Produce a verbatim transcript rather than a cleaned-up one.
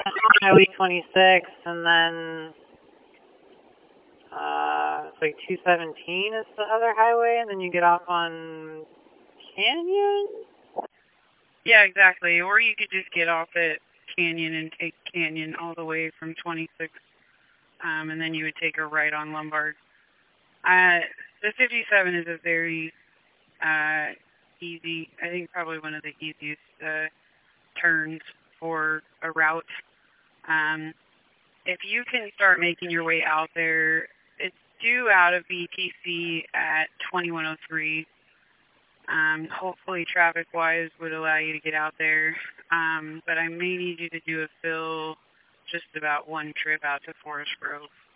Highway twenty-six, and then uh, it's like two seventeen is the other highway, and then you get off on Canyon? Yeah, exactly. Or you could just get off at Canyon and take Canyon all the way from twenty-six, um, and then you would take a right on Lombard. Uh, the fifty-seven is a very uh, easy, I think probably one of the easiest uh, turns for a route. Um, if you can start making your way out there, it's due out of B T C at twenty-one oh three. Um, hopefully traffic-wise would allow you to get out there, um, but I may need you to do a fill just about one trip out to Forest Grove.